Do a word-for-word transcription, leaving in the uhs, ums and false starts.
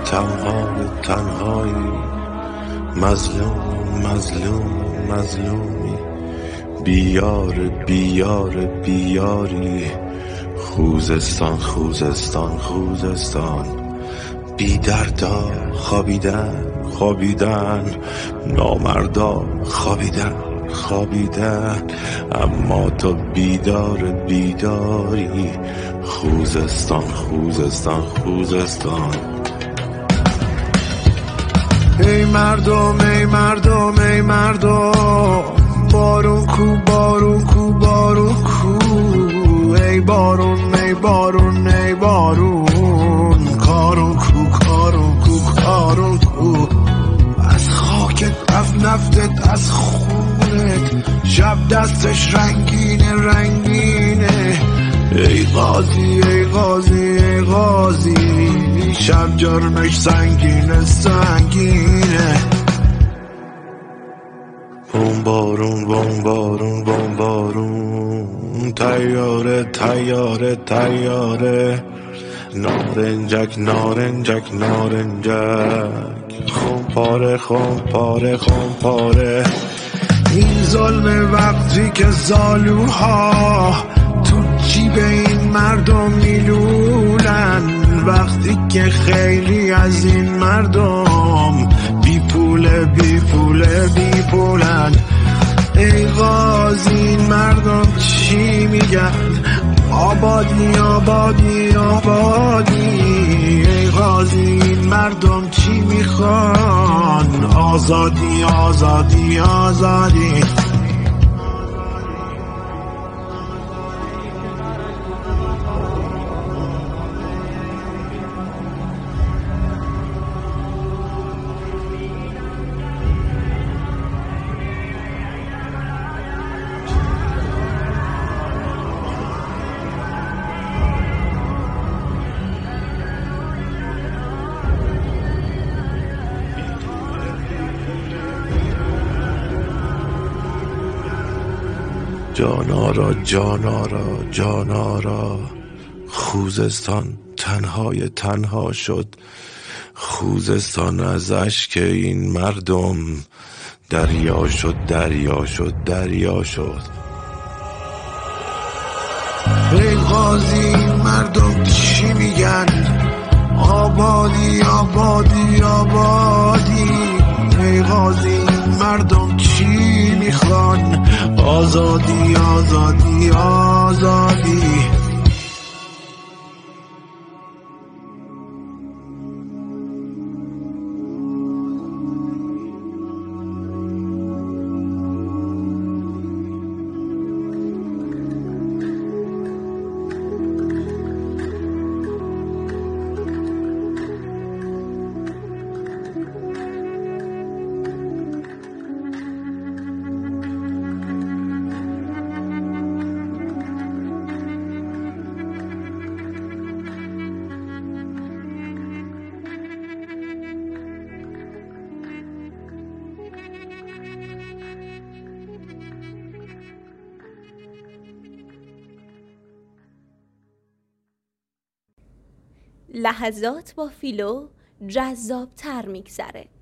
تنهای تنهایی، مظلوم مظلوم مظلومی، بیار بیار بیاری، خوزستان خوزستان خوزستان. بی دردا خوابیدن خوابیدن، نامردا خوابیدن خوابیدن، اما تو بیدار بیداری، خوزستان خوزستان خوزستان. ای مردم ای مردم ای مردم، بارون کو بارون کو بارون کو، ای بارون ای بارون ای بارون، کارون کو کارون کو کارون کو. از خاکت از نفتت از خونت، شب دستش رنگینه رنگینه. ای غازی ای غازی ای غازی، شب جرمش سنگینه سنگینه. بوم بارون بوم بارون بوم بارون، تیاره تیاره تیاره، نارنجک نارنجک نارنجک، خون پاره خون پاره خون پاره. این ظلم وقتی که زالوها تو جیب این مردم میلولن، وقتی که خیلی از این مردم بی پوله بی پوله بی پولن. ای غازی این مردم چی میگن؟ آبادی آبادی آبادی. ای غازی این مردم چی میخوان؟ آزادی آزادی آزادی. جانارا جانارا جانارا، خوزستان تنهای تنها شد، خوزستان از اشک این مردم دریا شد دریا شد دریا شد. ای غازی این مردم چی میگن؟ آبادی آبادی آبادی. ای غازی این مردم چی میخوان؟ آزادی آزادی آزادی. لحظات با فیلو جذاب تر میگذره.